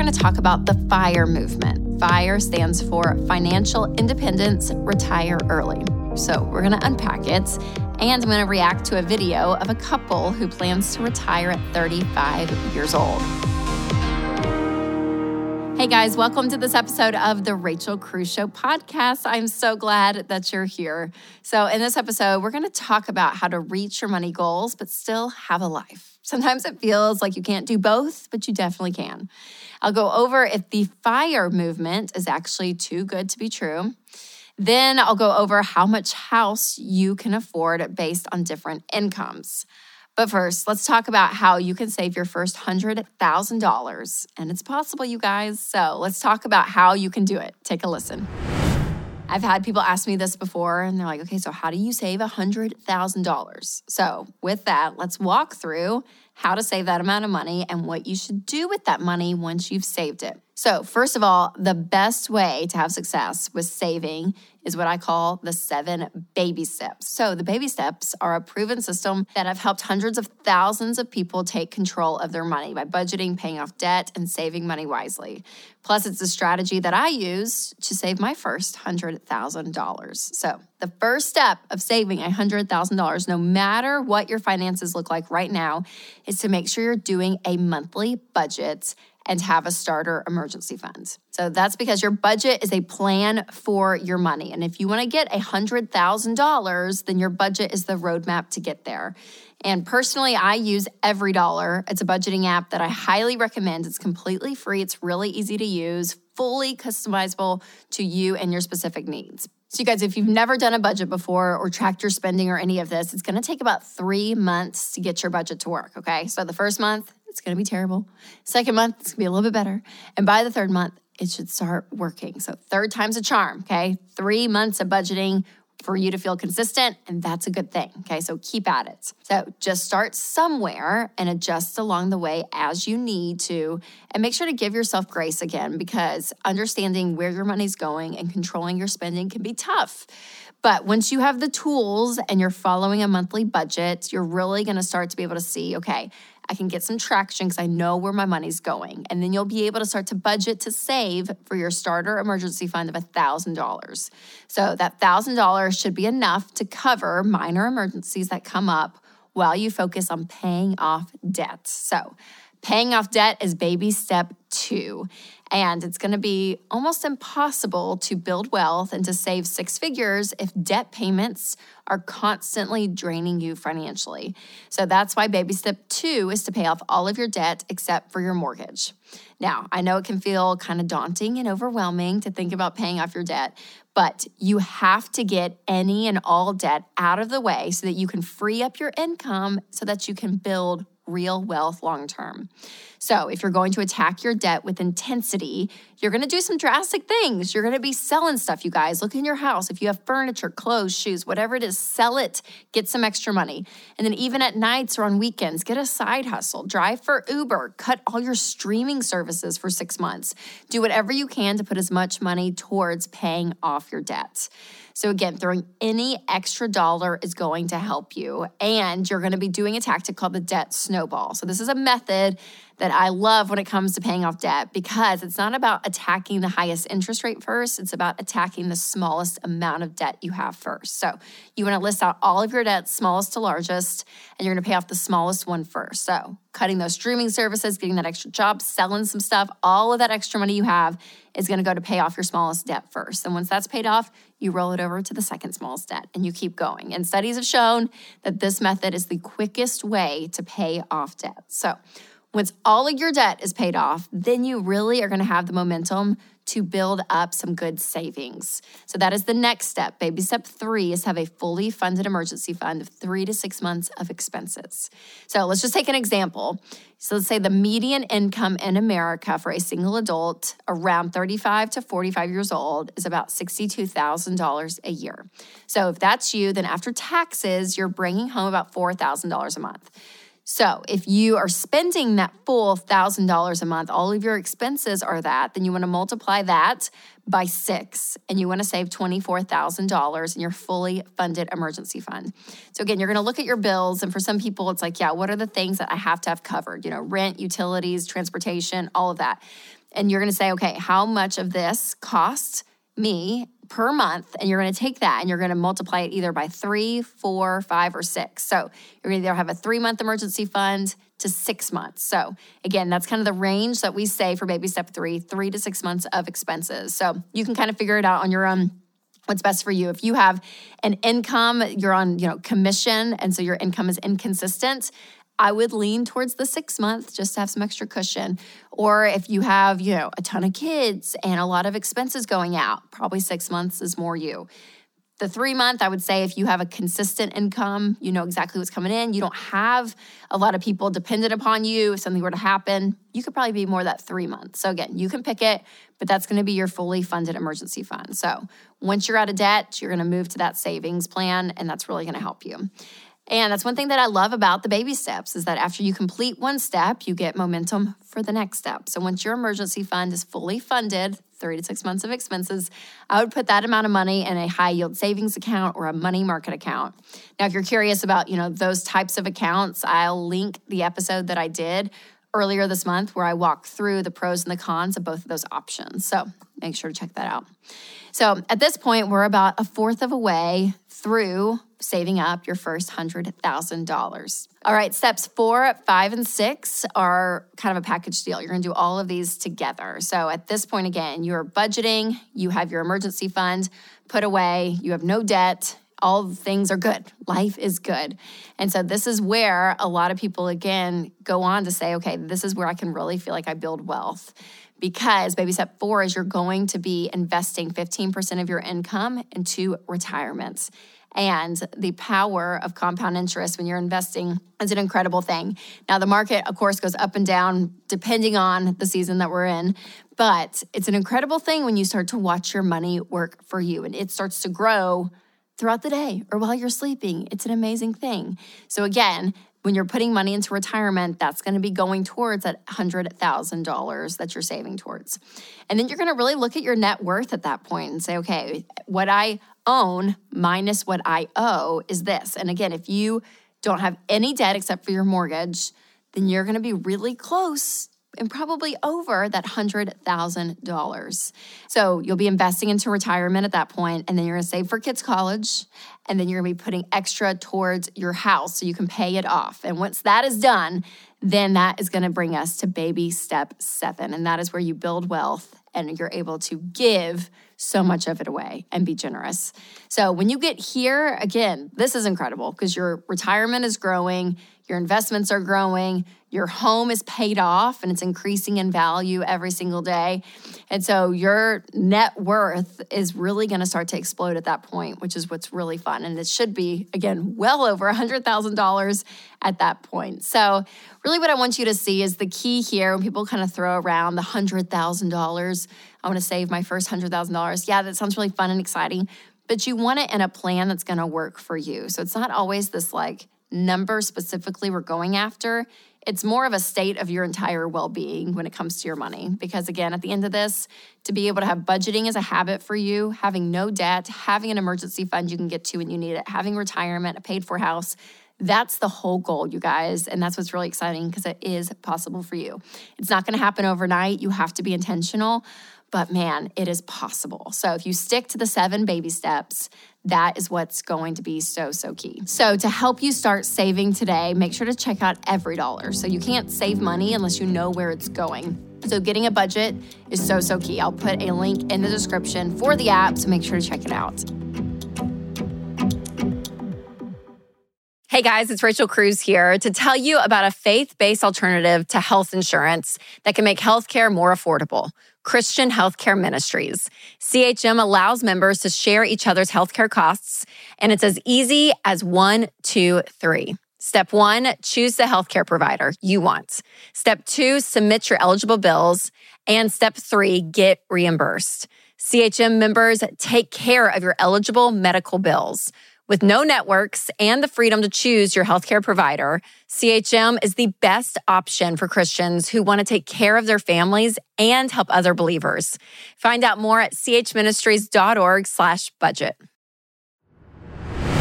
going to talk about the FIRE movement. FIRE stands for Financial Independence, Retire Early. So we're going to unpack it, and I'm going to react to a video of a couple who plans to retire at 35 years old. Hey guys, welcome to this episode of the Rachel Cruze Show podcast. I'm so glad that you're here. So in this episode, we're going to talk about how to reach your money goals, but still have a life. Sometimes it feels like you can't do both, but you definitely can. I'll go over if the FIRE movement is actually too good to be true. Then I'll go over how much house you can afford based on different incomes. But first, let's talk about how you can save your first $100,000. And it's possible, you guys. So let's talk about how you can do it. Take a listen. I've had people ask me this before, and they're like, okay, so how do you save $100,000? So with that, let's walk through how to save that amount of money and what you should do with that money once you've saved it. So first of all, the best way to have success with saving is what I call the 7 baby steps. So the baby steps are a proven system that have helped hundreds of thousands of people take control of their money by budgeting, paying off debt, and saving money wisely. Plus, it's a strategy that I use to save my first $100,000. So the first step of saving $100,000, no matter what your finances look like right now, is to make sure you're doing a monthly budget and have a starter emergency fund. So that's because your budget is a plan for your money. And if you want to get $100,000, then your budget is the roadmap to get there. And personally, I use EveryDollar. It's a budgeting app that I highly recommend. It's completely free. It's really easy to use, fully customizable to you and your specific needs. So you guys, if you've never done a budget before or tracked your spending or any of this, it's going to take about 3 months to get your budget to work, okay? So the first month, it's going to be terrible. Second month, it's going to be a little bit better. And by the third month, it should start working. So third time's a charm, okay? 3 months of budgeting for you to feel consistent, and that's a good thing, okay? So keep at it. So just start somewhere and adjust along the way as you need to, and make sure to give yourself grace again, because understanding where your money's going and controlling your spending can be tough. But once you have the tools and you're following a monthly budget, you're really going to start to be able to see, okay, I can get some traction because I know where my money's going. And then you'll be able to start to budget to save for your starter emergency fund of $1,000. So that $1,000 should be enough to cover minor emergencies that come up while you focus on paying off debt. So paying off debt is baby step 2. And it's going to be almost impossible to build wealth and to save 6 figures if debt payments are constantly draining you financially. So that's why baby step 2 is to pay off all of your debt except for your mortgage. Now, I know it can feel kind of daunting and overwhelming to think about paying off your debt, but you have to get any and all debt out of the way so that you can free up your income so that you can build real wealth long-term. So if you're going to attack your debt with intensity, you're going to do some drastic things. You're going to be selling stuff, you guys. Look in your house. If you have furniture, clothes, shoes, whatever it is, sell it. Get some extra money. And then even at nights or on weekends, get a side hustle. Drive for Uber. Cut all your streaming services for 6 months. Do whatever you can to put as much money towards paying off your debt. So again, throwing any extra dollar is going to help you. And you're going to be doing a tactic called the debt snowball. So this is a method that I love when it comes to paying off debt, because it's not about attacking the highest interest rate first. It's about attacking the smallest amount of debt you have first. So you want to list out all of your debts, smallest to largest, and you're going to pay off the smallest one first. So cutting those streaming services, getting that extra job, selling some stuff, all of that extra money you have is going to go to pay off your smallest debt first. And once that's paid off, you roll it over to the second smallest debt and you keep going. And studies have shown that this method is the quickest way to pay off debt. So once all of your debt is paid off, then you really are going to have the momentum to build up some good savings. So that is the next step. Baby step 3 is to have a fully funded emergency fund of 3 to 6 months of expenses. So let's just take an example. So let's say the median income in America for a single adult around 35 to 45 years old is about $62,000 a year. So if that's you, then after taxes, you're bringing home about $4,000 a month. So if you are spending that full $1,000 a month, all of your expenses are that, then you want to multiply that by 6, and you want to save $24,000 in your fully funded emergency fund. So again, you're going to look at your bills, and for some people, it's like, yeah, what are the things that I have to have covered? You know, rent, utilities, transportation, all of that. And you're going to say, okay, how much of this costs me per month? And you're going to take that and you're going to multiply it either by 3, 4, 5, or 6. So you're going to either have a 3-month emergency fund to 6 months. So again, that's kind of the range that we say for baby step 3 to 6 months of expenses. So you can kind of figure it out on your own. What's best for you. If you have an income, you're on, commission, and so your income is inconsistent, I would lean towards the 6 month just to have some extra cushion. Or if you have, a ton of kids and a lot of expenses going out, probably 6 months is more you. The 3 month, I would say if you have a consistent income, you know exactly what's coming in, you don't have a lot of people dependent upon you. If something were to happen, you could probably be more that 3 months. So again, you can pick it, but that's going to be your fully funded emergency fund. So once you're out of debt, you're going to move to that savings plan, and that's really going to help you. And that's one thing that I love about the baby steps is that after you complete one step, you get momentum for the next step. So once your emergency fund is fully funded, 3 to 6 months of expenses, I would put that amount of money in a high yield savings account or a money market account. Now, if you're curious about, those types of accounts, I'll link the episode that I did earlier this month where I walk through the pros and the cons of both of those options. So make sure to check that out. So at this point, we're about a fourth of a way through saving up your first $100,000. All right, steps 4, 5, and 6 are kind of a package deal. You're going to do all of these together. So at this point, again, you're budgeting, you have your emergency fund put away, you have no debt, all things are good. Life is good. And so this is where a lot of people, again, go on to say, okay, this is where I can really feel like I build wealth. Because baby step 4 is you're going to be investing 15% of your income into retirement. And the power of compound interest when you're investing is an incredible thing. Now, the market, of course, goes up and down depending on the season that we're in. But it's an incredible thing when you start to watch your money work for you. And it starts to grow throughout the day or while you're sleeping. It's an amazing thing. So again, when you're putting money into retirement, that's going to be going towards that $100,000 that you're saving towards. And then you're going to really look at your net worth at that point and say, okay, what I own minus what I owe is this. And again, if you don't have any debt except for your mortgage, then you're going to be really close and probably over that $100,000. So you'll be investing into retirement at that point, and then you're going to save for kids' college, and then you're going to be putting extra towards your house so you can pay it off. And once that is done, then that is going to bring us to baby step 7, and that is where you build wealth and you're able to give so much of it away and be generous. So when you get here, again, this is incredible because your retirement is growing, your investments are growing, your home is paid off and it's increasing in value every single day. And so your net worth is really going to start to explode at that point, which is what's really fun. And it should be, again, well over $100,000 at that point. So really what I want you to see is the key here when people kind of throw around the $100,000. I want to save my first $100,000. Yeah, that sounds really fun and exciting, but you want it in a plan that's going to work for you. So it's not always this number specifically we're going after. It's more of a state of your entire well-being when it comes to your money. Because again, at the end of this, to be able to have budgeting as a habit for you, having no debt, having an emergency fund you can get to when you need it, having retirement, a paid-for house, that's the whole goal, you guys. And that's what's really exciting because it is possible for you. It's not going to happen overnight. You have to be intentional. But man, it is possible. So if you stick to the 7 baby steps, that is what's going to be so, so key. So to help you start saving today, make sure to check out EveryDollar. So you can't save money unless you know where it's going. So getting a budget is so, so key. I'll put a link in the description for the app, so make sure to check it out. Hey guys, it's Rachel Cruz here to tell you about a faith-based alternative to health insurance that can make healthcare more affordable. Christian Healthcare Ministries. CHM allows members to share each other's healthcare costs, and it's as easy as 1, 2, 3. Step 1, choose the healthcare provider you want. Step 2, submit your eligible bills. And step 3, get reimbursed. CHM members take care of your eligible medical bills. With no networks and the freedom to choose your healthcare provider, CHM is the best option for Christians who want to take care of their families and help other believers. Find out more at chministries.org/budget.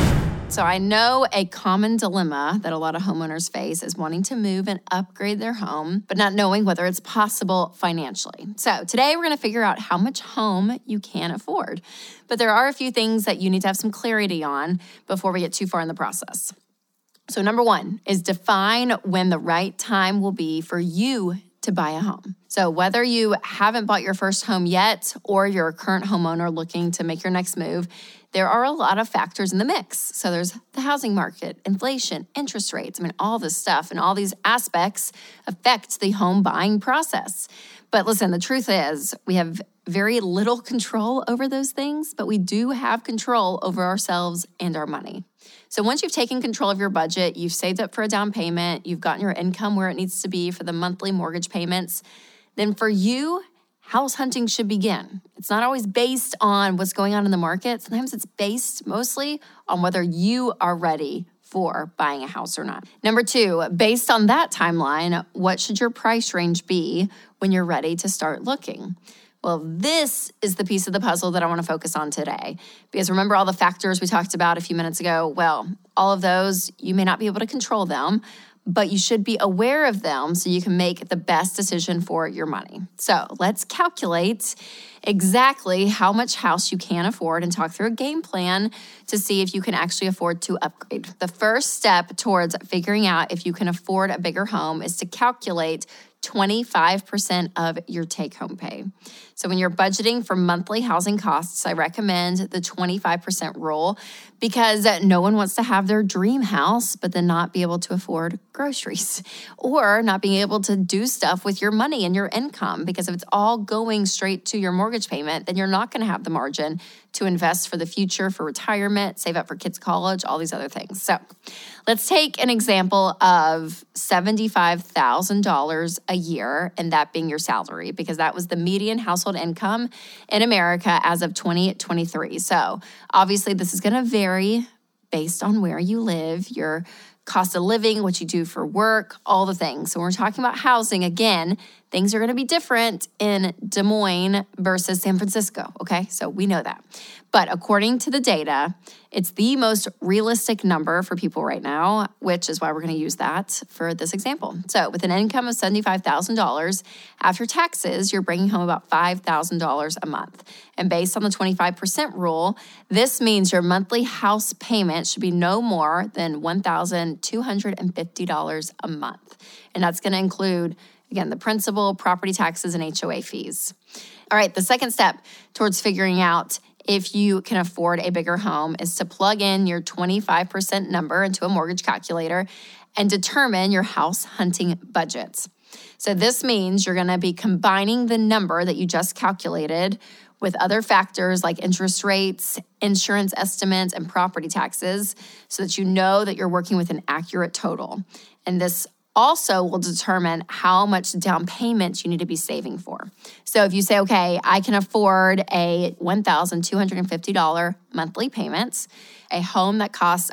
So I know a common dilemma that a lot of homeowners face is wanting to move and upgrade their home, but not knowing whether it's possible financially. So today we're going to figure out how much home you can afford. But there are a few things that you need to have some clarity on before we get too far in the process. So number one is define when the right time will be for you to buy a home. So whether you haven't bought your first home yet or you're a current homeowner looking to make your next move, there are a lot of factors in the mix. So there's the housing market, inflation, interest rates. All this stuff and all these aspects affect the home buying process. But listen, the truth is we have very little control over those things, but we do have control over ourselves and our money. So once you've taken control of your budget, you've saved up for a down payment, you've gotten your income where it needs to be for the monthly mortgage payments, then for you, house hunting should begin. It's not always based on what's going on in the market. Sometimes it's based mostly on whether you are ready for buying a house or not. Number two, based on that timeline, what should your price range be when you're ready to start looking? Well, this is the piece of the puzzle that I want to focus on today. Because remember all the factors we talked about a few minutes ago? Well, all of those, you may not be able to control them, but you should be aware of them so you can make the best decision for your money. So let's calculate exactly how much house you can afford and talk through a game plan to see if you can actually afford to upgrade. The first step towards figuring out if you can afford a bigger home is to calculate 25% of your take-home pay. So when you're budgeting for monthly housing costs, I recommend the 25% rule because no one wants to have their dream house but then not be able to afford groceries or not being able to do stuff with your money and your income, because if it's all going straight to your mortgage payment, then you're not going to have the margin to invest for the future, for retirement, save up for kids' college, all these other things. So let's take an example of $75,000 a year, and that being your salary, because that was the median household income in America as of 2023. So obviously this is going to vary based on where you live, your cost of living, what you do for work, all the things. So when we're talking about housing, again, things are going to be different in Des Moines versus San Francisco, okay? So we know that. But according to the data, it's the most realistic number for people right now, which is why we're going to use that for this example. So with an income of $75,000, after taxes, you're bringing home about $5,000 a month. And based on the 25% rule, this means your monthly house payment should be no more than $1,250 a month. And that's going to include, again, the principal, property taxes, and HOA fees. All right, the second step towards figuring out if you can afford a bigger home is to plug in your 25% number into a mortgage calculator and determine your house hunting budgets. So this means you're going to be combining the number that you just calculated with other factors like interest rates, insurance estimates, and property taxes so that you know that you're working with an accurate total. And this also will determine how much down payment you need to be saving for. So if you say, okay, I can afford a $1,250 monthly payments, a home that costs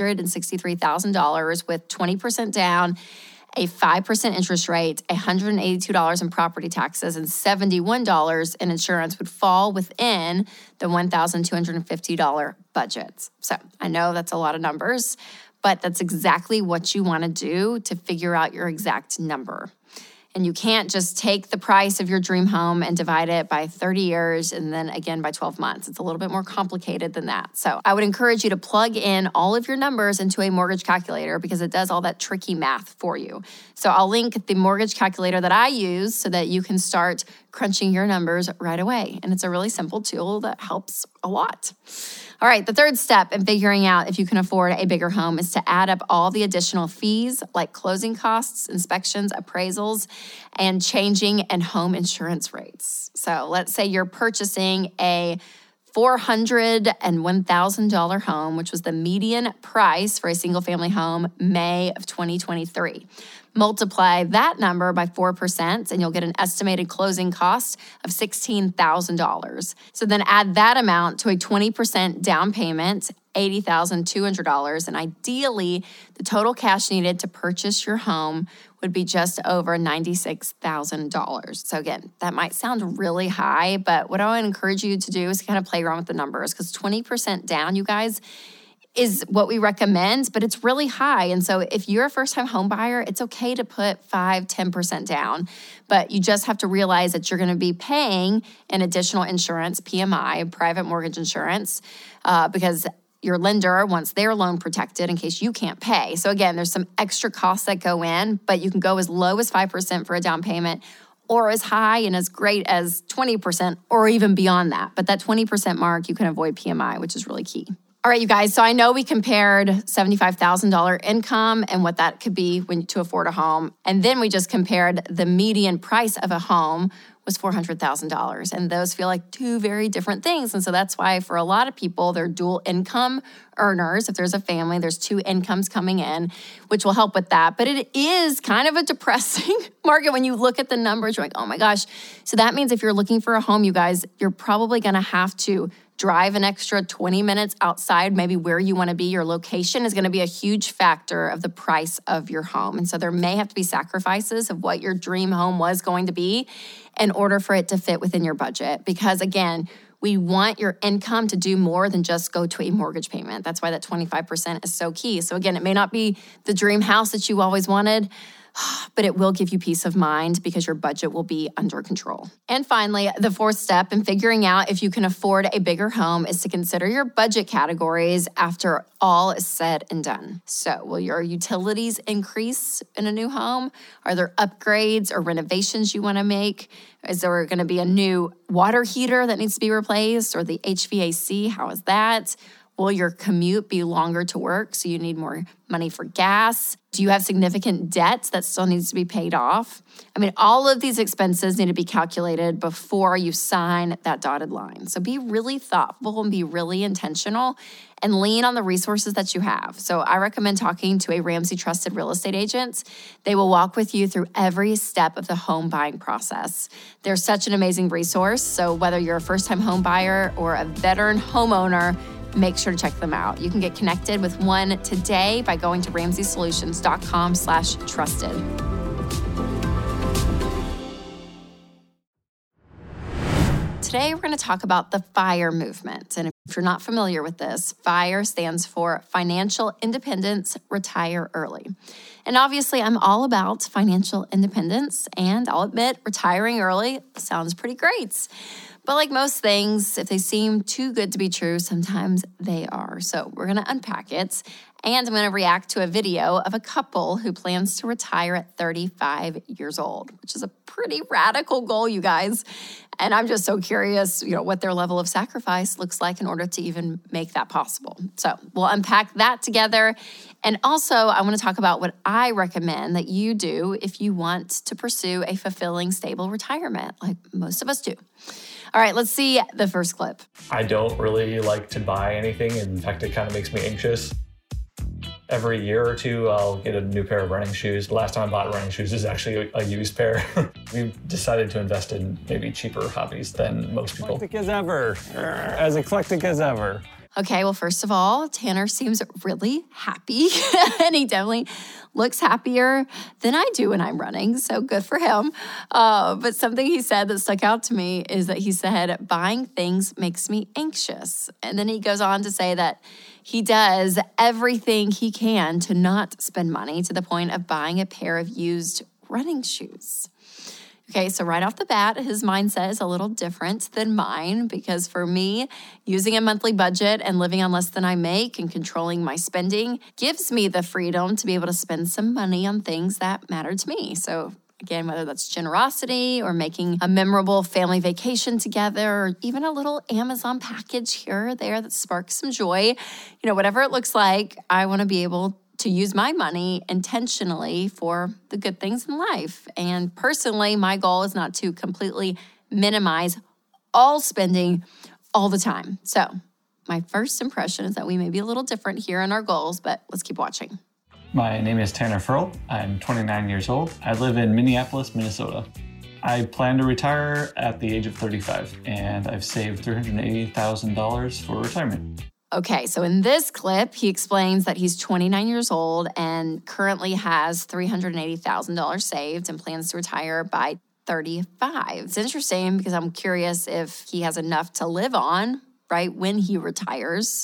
$163,000 with 20% down, a 5% interest rate, $182 in property taxes, and $71 in insurance would fall within the $1,250 budget. So I know that's a lot of numbers, but that's exactly what you want to do to figure out your exact number. And you can't just take the price of your dream home and divide it by 30 years and then again by 12 months. It's a little bit more complicated than that. So I would encourage you to plug in all of your numbers into a mortgage calculator because it does all that tricky math for you. So I'll link the mortgage calculator that I use so that you can start crunching your numbers right away. And it's a really simple tool that helps a lot. All right, the third step in figuring out if you can afford a bigger home is to add up all the additional fees like closing costs, inspections, appraisals, and changing and home insurance rates. So let's say you're purchasing a $401,000 home, which was the median price for a single-family home May of 2023. Multiply that number by 4%, and you'll get an estimated closing cost of $16,000. So then add that amount to a 20% down payment, $80,200, and ideally, the total cash needed to purchase your home would be just over $96,000. So again, that might sound really high, but what I would encourage you to do is kind of play around with the numbers because 20% down, you guys, is what we recommend, but it's really high. And so if you're a first-time home buyer, it's okay to put 5-10% down, but you just have to realize that you're going to be paying an additional insurance, PMI, private mortgage insurance, because your lender wants their loan protected in case you can't pay. So again, there's some extra costs that go in, but you can go as low as 5% for a down payment, or as high and as great as 20%, or even beyond that. But that 20% mark, you can avoid PMI, which is really key. All right, you guys, so I know we compared $75,000 income and what that could be to afford a home. And then we just compared the median price of a home was $400,000. And those feel like two very different things. And so that's why for a lot of people, they're dual income earners. If there's a family, there's two incomes coming in, which will help with that. But it is kind of a depressing market when you look at the numbers. You're like, oh my gosh. So that means if you're looking for a home, you guys, you're probably going to have to drive an extra 20 minutes outside, maybe where you want to be. Your location is going to be a huge factor of the price of your home. And so there may have to be sacrifices of what your dream home was going to be in order for it to fit within your budget. Because again, we want your income to do more than just go to a mortgage payment. That's why that 25% is so key. So again, it may not be the dream house that you always wanted, but it will give you peace of mind because your budget will be under control. And finally, the fourth step in figuring out if you can afford a bigger home is to consider your budget categories after all is said and done. So will your utilities increase in a new home? Are there upgrades or renovations you want to make? Is there going to be a new water heater that needs to be replaced, or the HVAC? How is that? Will your commute be longer to work, so you need more money for gas? Do you have significant debt that still needs to be paid off? I mean, all of these expenses need to be calculated before you sign that dotted line. So be really thoughtful and be really intentional and lean on the resources that you have. So I recommend talking to a Ramsey Trusted real estate agent. They will walk with you through every step of the home buying process. They're such an amazing resource. So whether you're a first-time home buyer or a veteran homeowner, make sure to check them out. You can get connected with one today by going to RamseySolutions.com/trusted. Today, we're going to talk about the FIRE movement. And if you're not familiar with this, FIRE stands for Financial Independence, Retire Early. And obviously, I'm all about financial independence. And I'll admit, retiring early sounds pretty great. But like most things, if they seem too good to be true, sometimes they are. So we're going to unpack it. And I'm going to react to a video of a couple who plans to retire at 35 years old, which is a pretty radical goal, you guys. And I'm just so curious, what their level of sacrifice looks like in order to even make that possible. So we'll unpack that together. And also, I want to talk about what I recommend that you do if you want to pursue a fulfilling, stable retirement, like most of us do. All right, let's see the first clip. I don't really like to buy anything. In fact, it kind of makes me anxious. Every year or two, I'll get a new pair of running shoes. The last time I bought running shoes is actually a used pair. We've decided to invest in maybe cheaper hobbies than most people. Eclectic as ever. As eclectic as ever. Okay, well, first of all, Tanner seems really happy, and he definitely looks happier than I do when I'm running, so good for him. But something he said that stuck out to me is that he said, buying things makes me anxious. And then he goes on to say that he does everything he can to not spend money to the point of buying a pair of used running shoes. Okay, so right off the bat, his mindset is a little different than mine because for me, using a monthly budget and living on less than I make and controlling my spending gives me the freedom to be able to spend some money on things that matter to me. So again, whether that's generosity or making a memorable family vacation together or even a little Amazon package here or there that sparks some joy, whatever it looks like, I want to be able to use my money intentionally for the good things in life. And personally, my goal is not to completely minimize all spending all the time. So my first impression is that we may be a little different here in our goals, but let's keep watching. My name is Tanner Furl. I'm 29 years old. I live in Minneapolis, Minnesota. I plan to retire at the age of 35, and I've saved $380,000 for retirement. Okay, so in this clip, he explains that he's 29 years old and currently has $380,000 saved and plans to retire by 35. It's interesting because I'm curious if he has enough to live on, right, when he retires.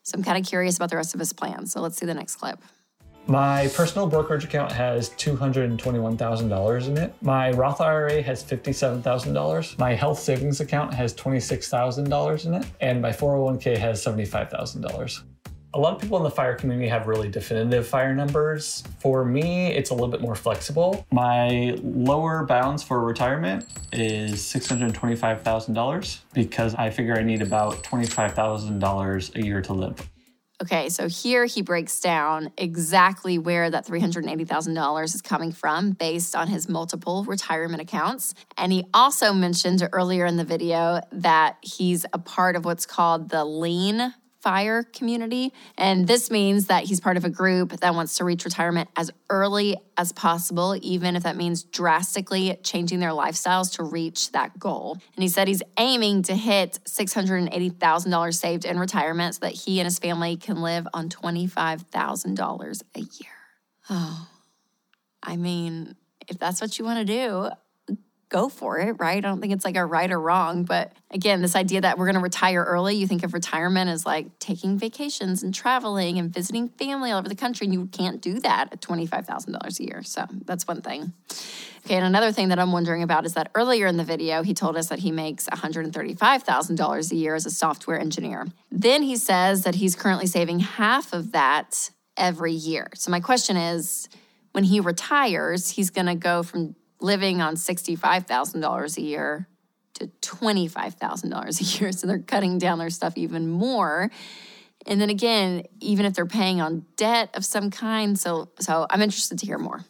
So I'm kind of curious about the rest of his plan. So let's see the next clip. My personal brokerage account has $221,000 in it. My Roth IRA has $57,000. My health savings account has $26,000 in it. And my 401k has $75,000. A lot of people in the FIRE community have really definitive FIRE numbers. For me, it's a little bit more flexible. My lower bounds for retirement is $625,000 because I figure I need about $25,000 a year to live. Okay, so here he breaks down exactly where that $380,000 is coming from based on his multiple retirement accounts. And he also mentioned earlier in the video that he's a part of what's called the Lean FIRE community. And this means that he's part of a group that wants to reach retirement as early as possible, even if that means drastically changing their lifestyles to reach that goal. And he said he's aiming to hit $680,000 saved in retirement so that he and his family can live on $25,000 a year. Oh, I mean, if that's what you want to do, go for it, right? I don't think it's like a right or wrong. But again, this idea that we're going to retire early, you think of retirement as like taking vacations and traveling and visiting family all over the country. And you can't do that at $25,000 a year. So that's one thing. Okay, and another thing that I'm wondering about is that earlier in the video, he told us that he makes $135,000 a year as a software engineer. Then he says that he's currently saving half of that every year. So my question is, when he retires, he's going to go from living on $65,000 a year to $25,000 a year. So they're cutting down their stuff even more. And then again, even if they're paying on debt of some kind. So I'm interested to hear more.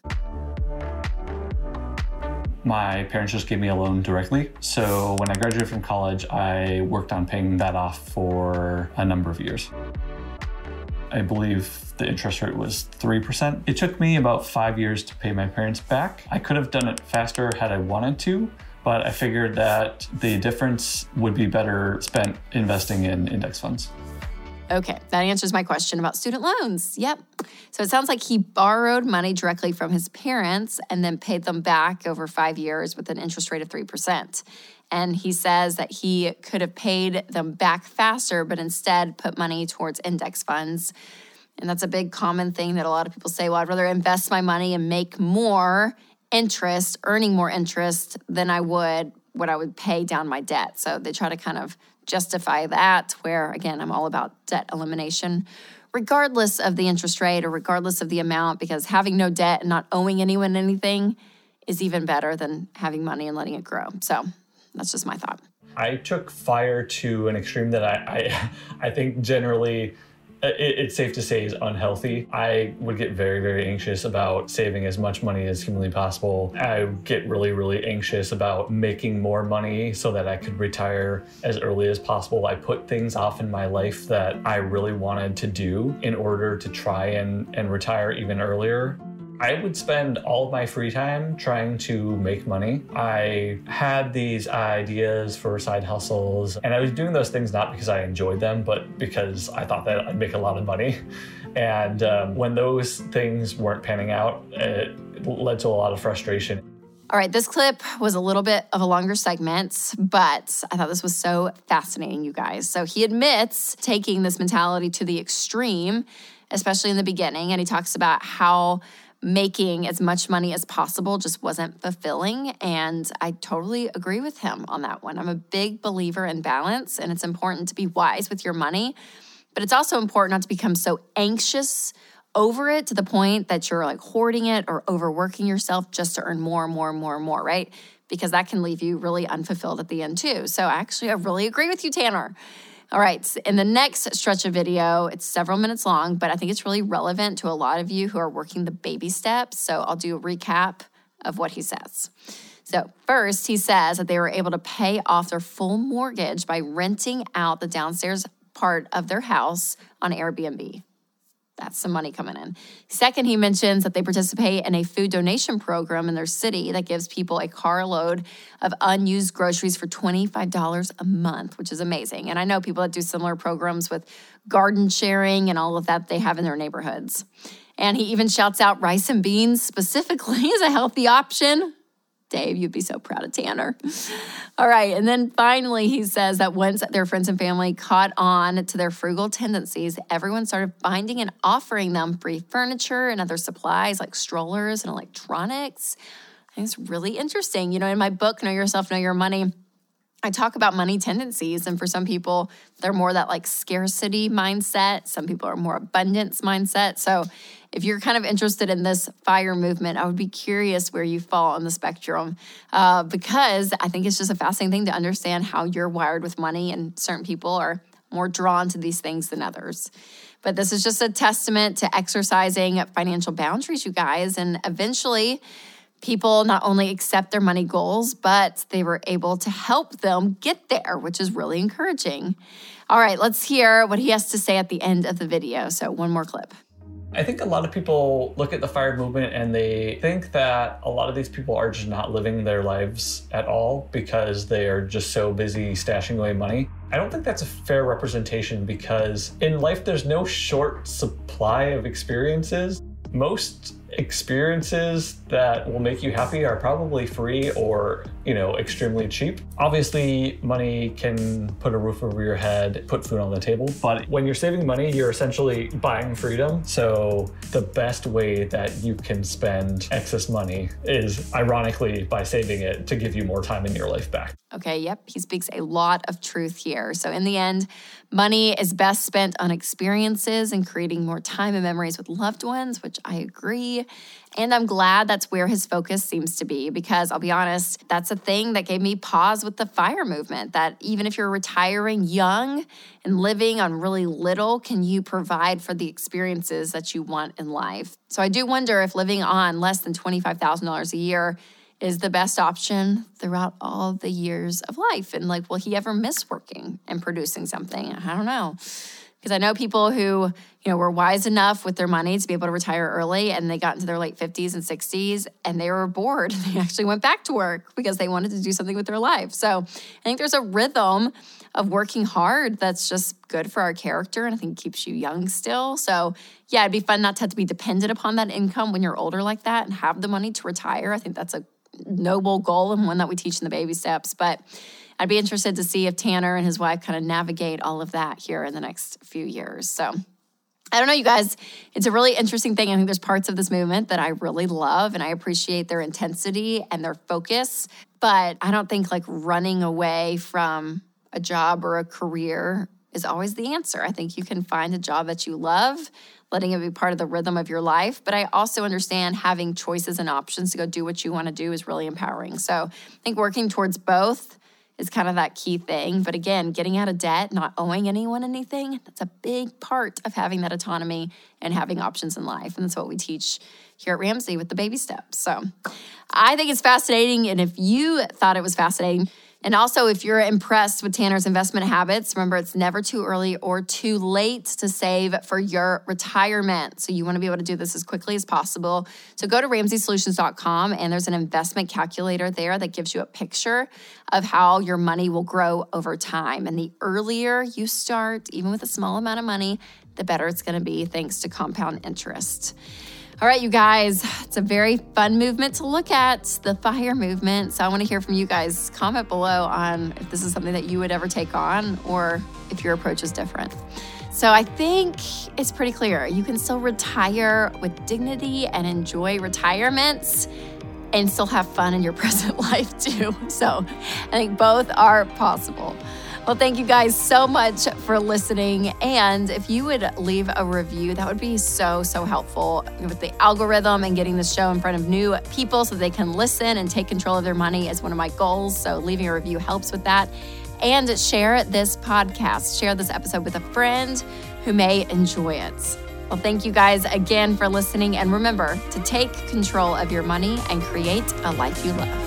My parents just gave me a loan directly. So when I graduated from college, I worked on paying that off for a number of years. I believe the interest rate was 3%. It took me about 5 years to pay my parents back. I could have done it faster had I wanted to, but I figured that the difference would be better spent investing in index funds. Okay, that answers my question about student loans. Yep. So it sounds like he borrowed money directly from his parents and then paid them back over 5 years with an interest rate of 3%. And he says that he could have paid them back faster, but instead put money towards index funds. And that's a big common thing that a lot of people say, well, I'd rather invest my money and make more interest, earning more interest than I would what I would pay down my debt. So they try to kind of justify that, where, again, I'm all about debt elimination, regardless of the interest rate or regardless of the amount, because having no debt and not owing anyone anything is even better than having money and letting it grow. So that's just my thought. I took FIRE to an extreme that I think generally it's safe to say is unhealthy. I would get very, very anxious about saving as much money as humanly possible. I would get really, really anxious about making more money so that I could retire as early as possible. I put things off in my life that I really wanted to do in order to try and retire even earlier. I would spend all of my free time trying to make money. I had these ideas for side hustles, and I was doing those things not because I enjoyed them, but because I thought that I'd make a lot of money. And when those things weren't panning out, it led to a lot of frustration. All right, this clip was a little bit of a longer segment, but I thought this was so fascinating, you guys. So he admits taking this mentality to the extreme, especially in the beginning, and he talks about how making as much money as possible just wasn't fulfilling. And I totally agree with him on that one. I'm a big believer in balance, and it's important to be wise with your money, but it's also important not to become so anxious over it to the point that you're like hoarding it or overworking yourself just to earn more, right? Because that can leave you really unfulfilled at the end too. So actually, I really agree with you, Tanner. All right, in the next stretch of video, it's several minutes long, but I think it's really relevant to a lot of you who are working the baby steps. So I'll do a recap of what he says. So first, he says that they were able to pay off their full mortgage by renting out the downstairs part of their house on Airbnb. That's some money coming in. Second, he mentions that they participate in a food donation program in their city that gives people a carload of unused groceries for $25 a month, which is amazing. And I know people that do similar programs with garden sharing and all of that they have in their neighborhoods. And he even shouts out rice and beans specifically as a healthy option Dave, you'd be so proud of Tanner. All right. And then finally, he says that once their friends and family caught on to their frugal tendencies, everyone started finding and offering them free furniture and other supplies like strollers and electronics. I think it's really interesting. You know, in my book, Know Yourself, Know Your Money, I talk about money tendencies. And for some people, they're more that like scarcity mindset. Some people are more abundance mindset. So if you're kind of interested in this FIRE movement, I would be curious where you fall on the spectrum because I think it's just a fascinating thing to understand how you're wired with money, and certain people are more drawn to these things than others. But this is just a testament to exercising financial boundaries, you guys, and eventually people not only accept their money goals, but they were able to help them get there, which is really encouraging. All right, let's hear what he has to say at the end of the video. So one more clip. I think a lot of people look at the FIRE movement and they think that a lot of these people are just not living their lives at all because they are just so busy stashing away money. I don't think that's a fair representation because in life, there's no short supply of experiences. Most experiences that will make you happy are probably free or, extremely cheap. Obviously, money can put a roof over your head, put food on the table, but when you're saving money, you're essentially buying freedom. So the best way that you can spend excess money is ironically by saving it to give you more time in your life back. Okay, yep, he speaks a lot of truth here. So in the end, money is best spent on experiences and creating more time and memories with loved ones, which I agree. And I'm glad that's where his focus seems to be because I'll be honest, that's a thing that gave me pause with the FIRE movement, that even if you're retiring young and living on really little, can you provide for the experiences that you want in life? So I do wonder if living on less than $25,000 a year is the best option throughout all the years of life. And will he ever miss working and producing something? I don't know. Because I know people who, were wise enough with their money to be able to retire early and they got into their late 50s and 60s and they were bored. They actually went back to work because they wanted to do something with their life. So I think there's a rhythm of working hard that's just good for our character and I think keeps you young still. So yeah, it'd be fun not to have to be dependent upon that income when you're older like that and have the money to retire. I think that's a noble goal and one that we teach in the baby steps. But I'd be interested to see if Tanner and his wife kind of navigate all of that here in the next few years. So I don't know, you guys, it's a really interesting thing. I think there's parts of this movement that I really love and I appreciate their intensity and their focus. But I don't think running away from a job or a career is always the answer. I think you can find a job that you love, letting it be part of the rhythm of your life. But I also understand having choices and options to go do what you want to do is really empowering. So I think working towards both is kind of that key thing. But again, getting out of debt, not owing anyone anything, that's a big part of having that autonomy and having options in life. And that's what we teach here at Ramsey with the baby steps. So I think it's fascinating. And if you thought it was fascinating, and also, if you're impressed with Tanner's investment habits, remember it's never too early or too late to save for your retirement. So you want to be able to do this as quickly as possible. So go to RamseySolutions.com and there's an investment calculator there that gives you a picture of how your money will grow over time. And the earlier you start, even with a small amount of money, the better it's going to be thanks to compound interest. All right, you guys, it's a very fun movement to look at, the FIRE movement. So I want to hear from you guys. Comment below on if this is something that you would ever take on or if your approach is different. So I think it's pretty clear. You can still retire with dignity and enjoy retirements and still have fun in your present life too. So I think both are possible. Well, thank you guys so much for listening. And if you would leave a review, that would be so, so helpful with the algorithm and getting the show in front of new people so they can listen and take control of their money is one of my goals. So leaving a review helps with that. And share this podcast, share this episode with a friend who may enjoy it. Well, thank you guys again for listening. And remember to take control of your money and create a life you love.